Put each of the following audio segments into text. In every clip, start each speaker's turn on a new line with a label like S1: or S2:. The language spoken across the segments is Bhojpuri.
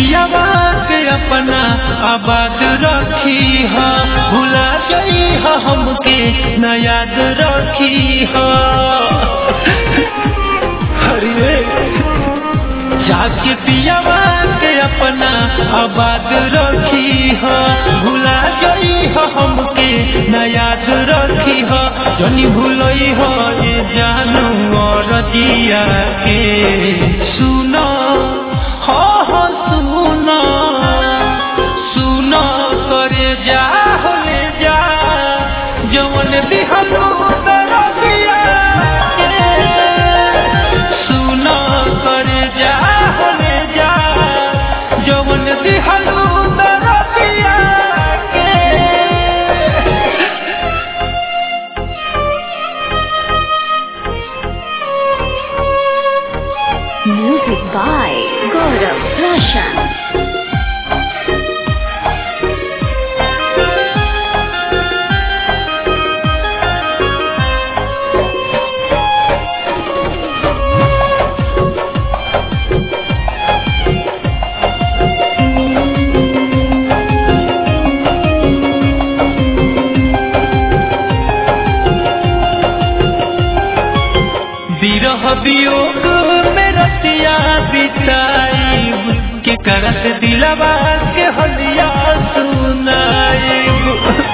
S1: पियावा के अपना आबाद रखी हा, भुला गई हा हमके न याद रखी हा। अरे जाके पियावा के अपना आबाद रखी हा, भुला गई हा हमके न याद रखी हा। जनी भूलई हो ये जानू और दिया के सुनो हो सुनो सुनो करे जा होले जा जवन दिहलू दरदिया के सुनो करे जा होले जा जवन दिहलू दरदिया के।
S2: Music by Gaurav Roshan.
S1: विरह वियोग में रतिया बिताईब के करत दिलवा के हलिया सुनाईब।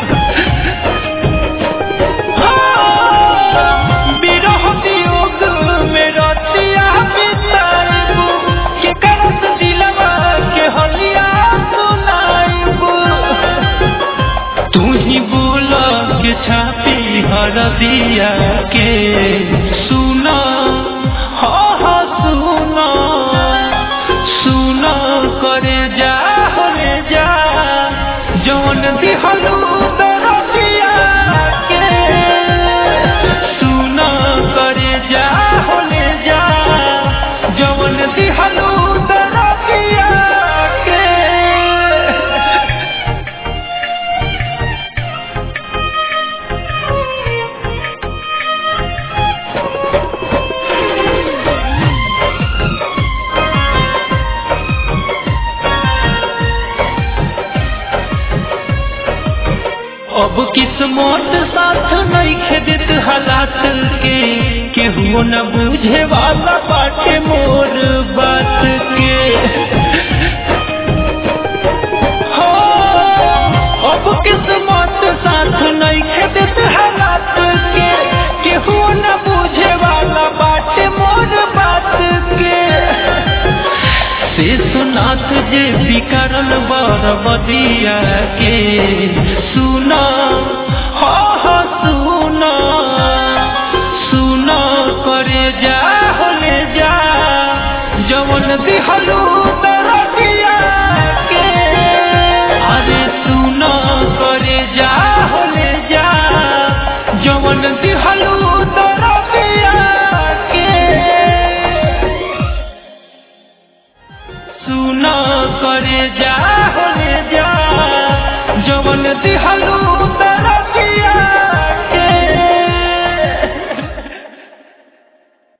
S1: विरह वियोग में रतिया बिताईब के करत दिलवा के हलिया सुनाईब। तू ही बोला के छापी हर दिया के सुनो हो सुनो सुनो करे जा होले जा जवन दिहलू दरदिया के सुनो करे जा होले जा जवन दिहलू दरदिया के। अब किस्मत साथ नहीं खेदित हालात के केहू न बुझे वाला बाटे मोर बात के। हो अब किस्मत साथ नहीं खेदित हालात के केहू न बुझे वाला बाटे मोर बात के। शेषनाथ जे विकरण बरबदिया के सुनो हो सुनो सुनो करे जा होले जा जवन दिहलू दरदिया के। अरे सुनो करे जा होले जा जवन दिहलू दरदिया के। सुनो करे जा होले जा जवन दिहलू